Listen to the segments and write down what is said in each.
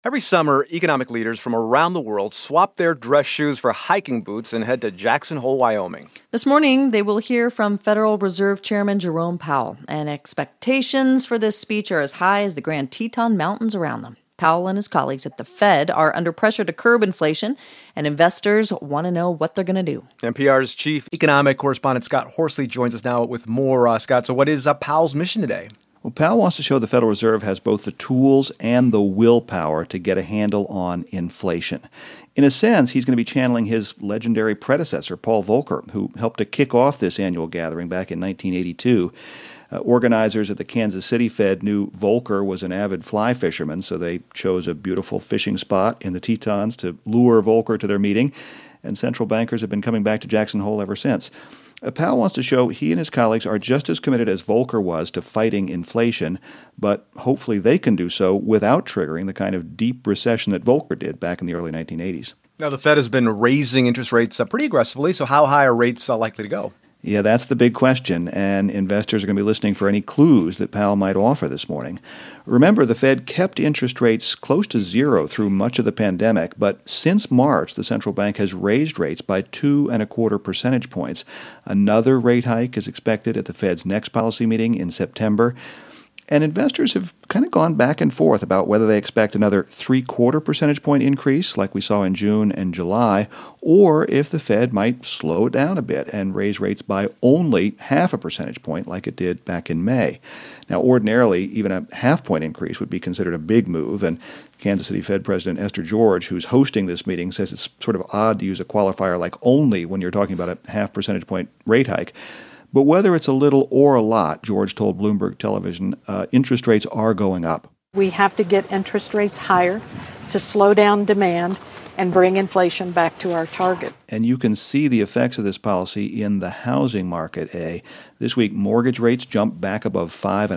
Every summer, economic leaders from around the world swap their dress shoes for hiking boots and head to Jackson Hole, Wyoming. This morning, they will hear from Federal Reserve Chairman Jerome Powell, and expectations for this speech are as high as the Grand Teton Mountains around them. Powell and his colleagues at the Fed are under pressure to curb inflation, and investors want to know what they're going to do. NPR's chief economic correspondent Scott Horsley joins us now with more. Scott, so what is Powell's mission today? Well, Powell wants to show the Federal Reserve has both the tools and the willpower to get a handle on inflation. In a sense, he's going to be channeling his legendary predecessor, Paul Volcker, who helped to kick off this annual gathering back in 1982. Organizers at the Kansas City Fed knew Volcker was an avid fly fisherman, so they chose a beautiful fishing spot in the Tetons to lure Volcker to their meeting, and central bankers have been coming back to Jackson Hole ever since. Powell wants to show he and his colleagues are just as committed as Volcker was to fighting inflation, but hopefully they can do so without triggering the kind of deep recession that Volcker did back in the early 1980s. Now, the Fed has been raising interest rates pretty aggressively, so how high are rates likely to go? Yeah, that's the big question, and investors are going to be listening for any clues that Powell might offer this morning. Remember, the Fed kept interest rates close to zero through much of the pandemic, but since March, the central bank has raised rates by 2.25 percentage points. Another rate hike is expected at the Fed's next policy meeting in September. And investors have kind of gone back and forth about whether they expect another 0.75 percentage point increase like we saw in June and July, or if the Fed might slow it down a bit and raise rates by only 0.5 percentage point like it did back in May. Now, ordinarily, even a 0.5 point increase would be considered a big move, and Kansas City Fed President Esther George, who's hosting this meeting, says it's sort of odd to use a qualifier like only when you're talking about a 0.5 percentage point rate hike. But whether it's a little or a lot, George told Bloomberg Television, interest rates are going up. We have to get interest rates higher to slow down demand and bring inflation back to our target. And you can see the effects of this policy in the housing market, This week, mortgage rates jumped back above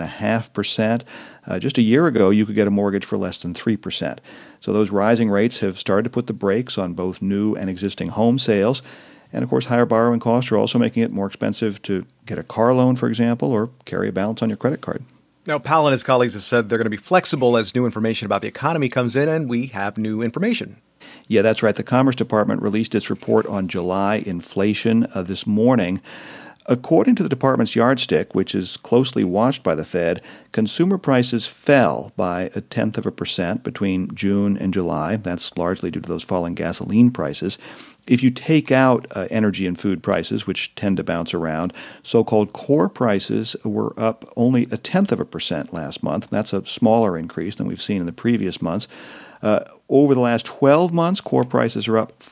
5.5%. Just a year ago, you could get a mortgage for less than 3%. So those rising rates have started to put the brakes on both new and existing home sales. And, of course, higher borrowing costs are also making it more expensive to get a car loan, for example, or carry a balance on your credit card. Now, Powell and his colleagues have said they're going to be flexible as new information about the economy comes in, and we have new information. Yeah, that's right. The Commerce Department released its report on July inflation this morning. According to the department's yardstick, which is closely watched by the Fed, consumer prices fell by 0.1% between June and July. That's largely due to those falling gasoline prices. If you take out energy and food prices, which tend to bounce around, so-called core prices were up only 0.1% last month. That's a smaller increase than we've seen in the previous months. Over the last 12 months, core prices are up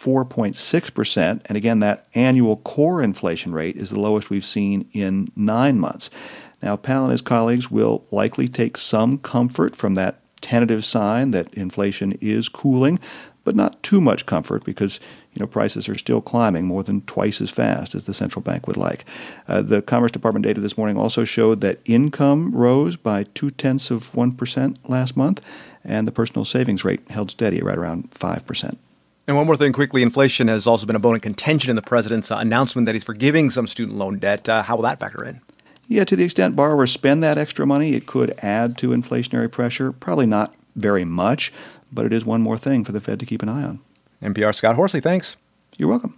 4.6%. And again, that annual core inflation rate is the lowest we've seen in 9 months. Now, Powell and his colleagues will likely take some comfort from that tentative sign that inflation is cooling, but not too much comfort because, prices are still climbing more than twice as fast as the central bank would like. The Commerce Department data this morning also showed that income rose by 0.2% last month, and the personal savings rate held steady right around 5%. And one more thing quickly, inflation has also been a bone of contention in the president's announcement that he's forgiving some student loan debt. How will that factor in? Yeah, to the extent borrowers spend that extra money, it could add to inflationary pressure. Probably not very much, but it is one more thing for the Fed to keep an eye on. NPR Scott Horsley, thanks. You're welcome.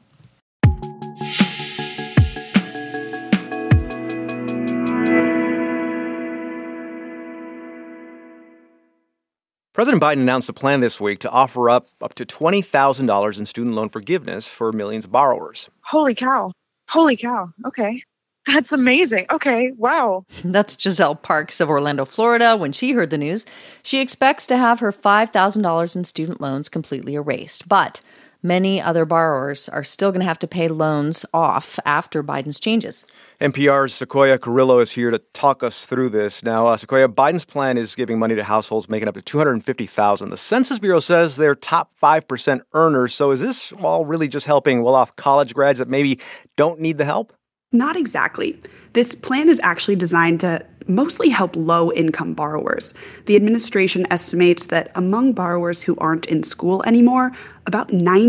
President Biden announced a plan this week to offer up to $20,000 in student loan forgiveness for millions of borrowers. Holy cow. Okay. That's amazing. Okay, wow. That's Giselle Parks of Orlando, Florida. When she heard the news, she expects to have her $5,000 in student loans completely erased. But many other borrowers are still going to have to pay loans off after Biden's changes. NPR's Sequoia Carrillo is here to talk us through this. Now, Sequoia, Biden's plan is giving money to households making up to $250,000. The Census Bureau says they're top 5% earners. So is this all really just helping well-off college grads that maybe don't need the help? Not exactly. This plan is actually designed to mostly help low-income borrowers. The administration estimates that among borrowers who aren't in school anymore, about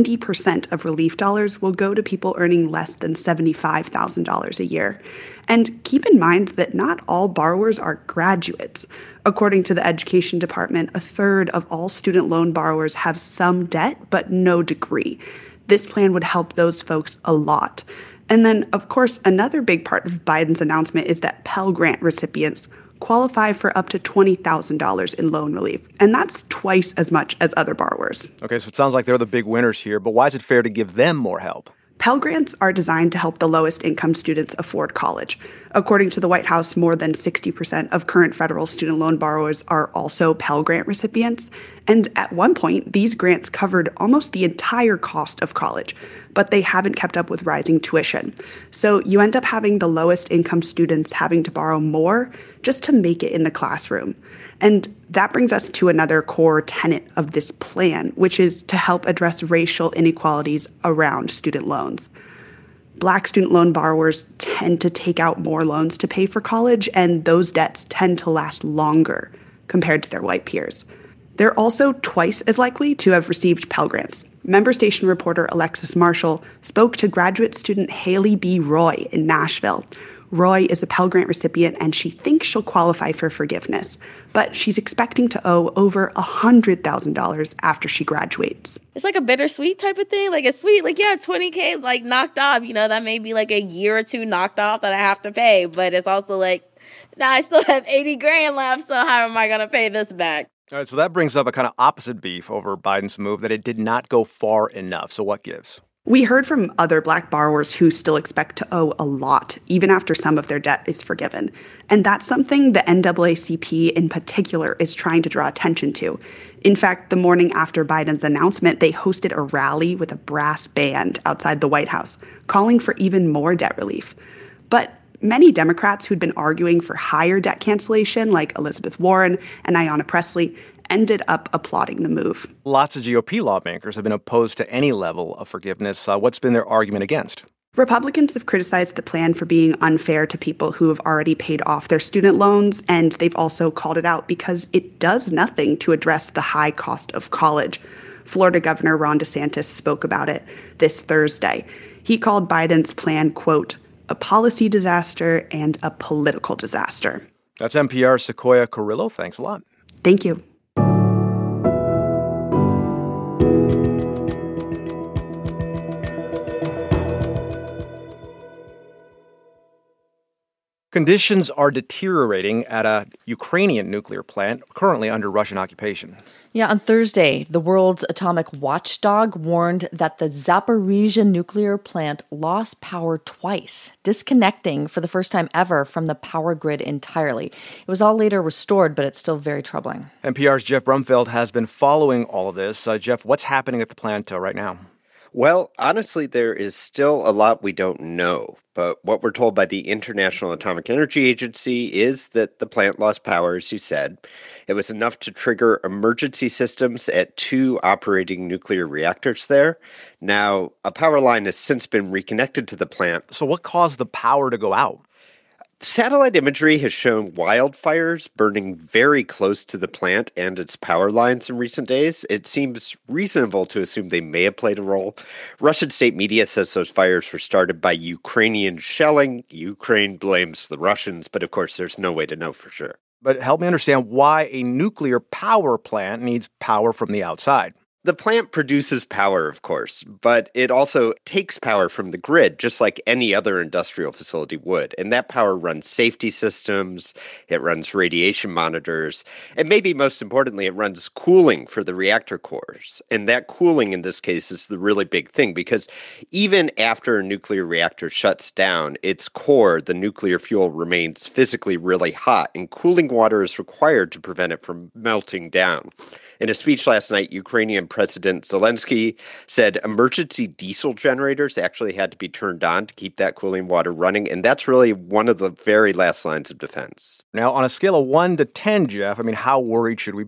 90% of relief dollars will go to people earning less than $75,000 a year. And keep in mind that not all borrowers are graduates. According to the Education Department, a third of all student loan borrowers have some debt but no degree. This plan would help those folks a lot. And then, of course, another big part of Biden's announcement is that Pell Grant recipients qualify for up to $20,000 in loan relief. And that's twice as much as other borrowers. Okay, so it sounds like they're the big winners here, but why is it fair to give them more help? Pell Grants are designed to help the lowest income students afford college. According to the White House, more than 60% of current federal student loan borrowers are also Pell Grant recipients. And at one point, these grants covered almost the entire cost of college, but they haven't kept up with rising tuition. So you end up having the lowest income students having to borrow more just to make it in the classroom. And that brings us to another core tenet of this plan, which is to help address racial inequalities around student loans. Black student loan borrowers tend to take out more loans to pay for college, and those debts tend to last longer compared to their white peers. They're also twice as likely to have received Pell Grants. Member Station reporter Alexis Marshall spoke to graduate student Haley B. Roy in Nashville. Roy is a Pell Grant recipient, and she thinks she'll qualify for forgiveness, but she's expecting to owe over $100,000 after she graduates. It's like a bittersweet type of thing. Like, it's sweet. Like, yeah, $20K, like, knocked off. You know, that may be like a year or two knocked off that I have to pay, but it's also like, now I still have $80,000 left, so how am I going to pay this back? All right, so that brings up a kind of opposite beef over Biden's move, that it did not go far enough. So what gives? We heard from other Black borrowers who still expect to owe a lot, even after some of their debt is forgiven. And that's something the NAACP in particular is trying to draw attention to. In fact, the morning after Biden's announcement, they hosted a rally with a brass band outside the White House, calling for even more debt relief. But many Democrats who'd been arguing for higher debt cancellation, like Elizabeth Warren and Ayanna Pressley, ended up applauding the move. Lots of GOP lawmakers have been opposed to any level of forgiveness. What's been their argument against? Republicans have criticized the plan for being unfair to people who have already paid off their student loans, and they've also called it out because it does nothing to address the high cost of college. Florida Governor Ron DeSantis spoke about it this Thursday. He called Biden's plan, quote, a policy disaster and a political disaster. That's NPR's Sequoia Carrillo. Thanks a lot. Thank you. Conditions are deteriorating at a Ukrainian nuclear plant currently under Russian occupation. Yeah, on Thursday, the world's atomic watchdog warned that the Zaporizhzhia nuclear plant lost power twice, disconnecting for the first time ever from the power grid entirely. It was all later restored, but it's still very troubling. NPR's Jeff Brumfeld has been following all of this. Jeff, what's happening at the plant right now? Well, honestly, there is still a lot we don't know. But what we're told by the International Atomic Energy Agency is that the plant lost power, as you said. It was enough to trigger emergency systems at 2 operating nuclear reactors there. Now, a power line has since been reconnected to the plant. So what caused the power to go out? Satellite imagery has shown wildfires burning very close to the plant and its power lines in recent days. It seems reasonable to assume they may have played a role. Russian state media says those fires were started by Ukrainian shelling. Ukraine blames the Russians, but of course there's no way to know for sure. But help me understand why a nuclear power plant needs power from the outside. The plant produces power, of course, but it also takes power from the grid, just like any other industrial facility would. And that power runs safety systems, it runs radiation monitors, and maybe most importantly, it runs cooling for the reactor cores. And that cooling in this case is the really big thing, because even after a nuclear reactor shuts down, its core, the nuclear fuel, remains physically really hot, and cooling water is required to prevent it from melting down. In a speech last night, Ukrainian President Zelensky said emergency diesel generators actually had to be turned on to keep that cooling water running, and that's really one of the very last lines of defense. Now, on a scale of 1 to 10, Jeff, how worried should we be?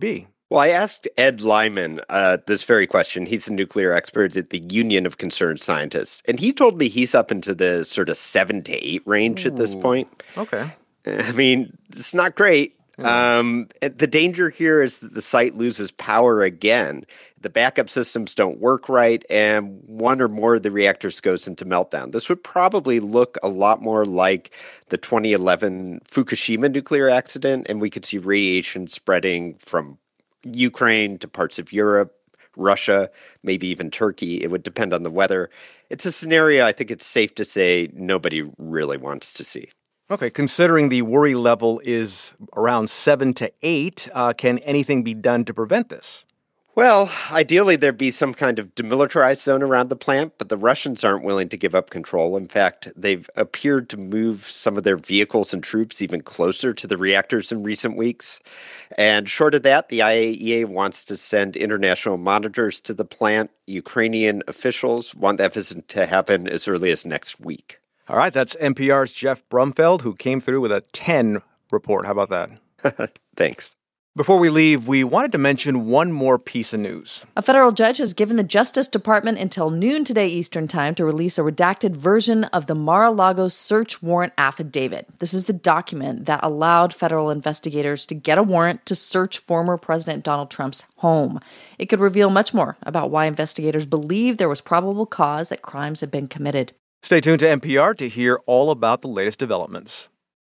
Well, I asked Ed Lyman this very question. He's a nuclear expert at the Union of Concerned Scientists. And he told me he's up into the sort of 7 to 8 range at this point. Okay. I mean, it's not great. The danger here is that the site loses power again. The backup systems don't work right, and one or more of the reactors goes into meltdown. This would probably look a lot more like the 2011 Fukushima nuclear accident, and we could see radiation spreading from Ukraine to parts of Europe, Russia, maybe even Turkey. It would depend on the weather. It's a scenario I think it's safe to say nobody really wants to see. Okay, considering the worry level is around 7 to 8, can anything be done to prevent this? Well, ideally there'd be some kind of demilitarized zone around the plant, but the Russians aren't willing to give up control. In fact, they've appeared to move some of their vehicles and troops even closer to the reactors in recent weeks. And short of that, the IAEA wants to send international monitors to the plant. Ukrainian officials want that visit to happen as early as next week. All right, that's NPR's Jeff Brumfeld, who came through with a 10 report. How about that? Thanks. Before we leave, we wanted to mention one more piece of news. A federal judge has given the Justice Department until noon today Eastern Time to release a redacted version of the Mar-a-Lago search warrant affidavit. This is the document that allowed federal investigators to get a warrant to search former President Donald Trump's home. It could reveal much more about why investigators believe there was probable cause that crimes had been committed. Stay tuned to NPR to hear all about the latest developments.